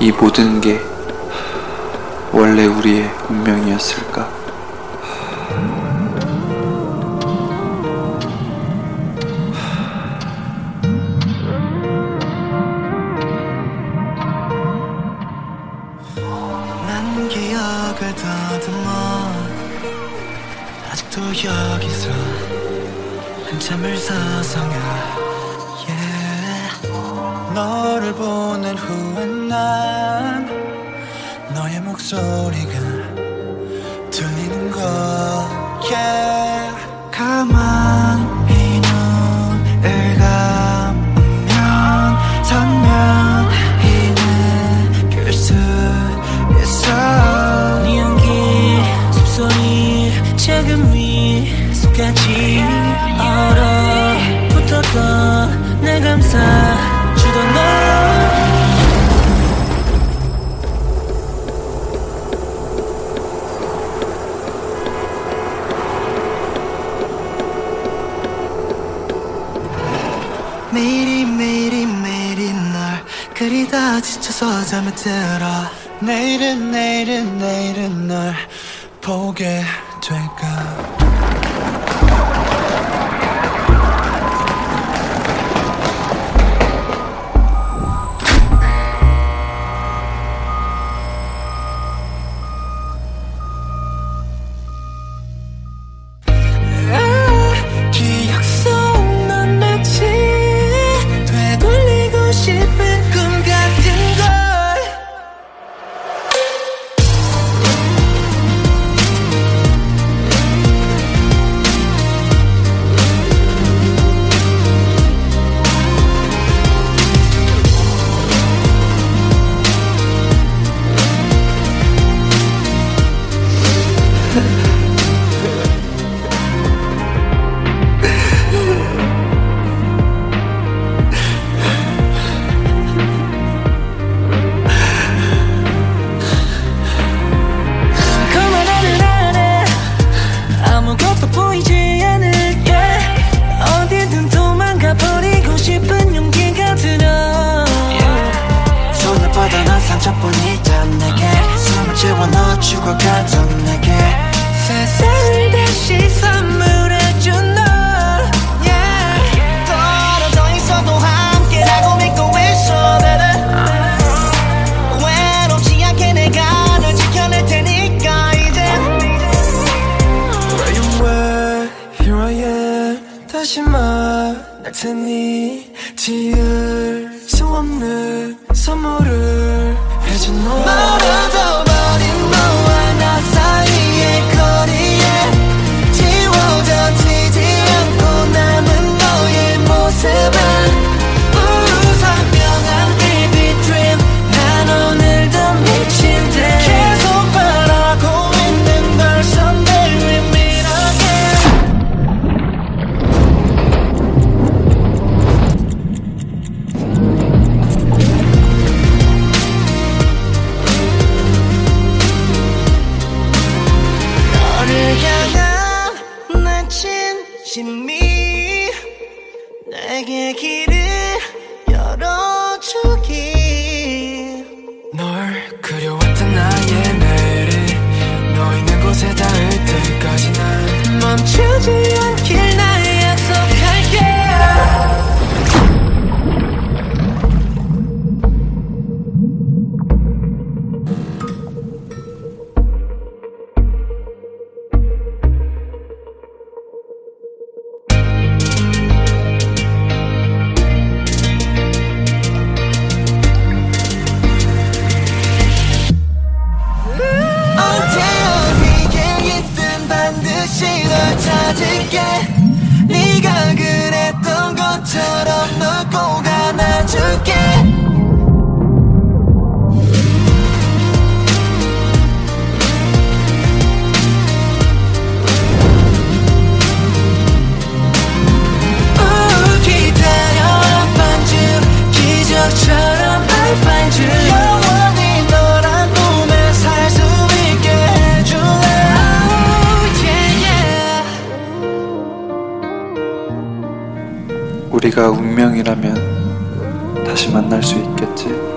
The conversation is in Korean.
이 모든 게 원래 우리의 운명이었을까? 난 기억을 더듬어 아직도 여기서 한참을 서성여 너를 보낸 후에 난 너의 목소리가 들리는 거야. 가만히 눈을 감으면 선명히 느낄 수 있어. 네 연기 숨소리 작은 미소까지 얼어붙었던 날 감싸주던 너. 매일이 널 그리다 지쳐서 잠에 들어. 내일은 널 보게 될까. 죽어가던 내게 세상을 다시 선물해준 너. 떨어져 있어도 함께라고 믿고 있어 baby. 외롭지 않게 내가 널 지켜낼 테니까 이제. Where you were, here I am. 다시 말할 테니 지을 수 없는 선물을 해준 너. 멀어져버린 너와 나 사이의 거리에 지워져지지 않고 남은 너의 모습은 선명한 baby dream. 난 오늘도 미친 듯 계속 바라고 있는 걸 someday we meet 진심이 내게 길을 열어주기. 널 그려왔던 나의 내일이 너 있는 곳에 닿을 때까지 난 멈추지 않길 날 약속할게. 네가 그랬던 것처럼 널 꼭 안아줄게. 기다려 반쯤 기적처럼 I find you. 영원히 너란 꿈에 살 수 있게 해줄래. 우리가 운명이라면 다시 만날 수 있겠지?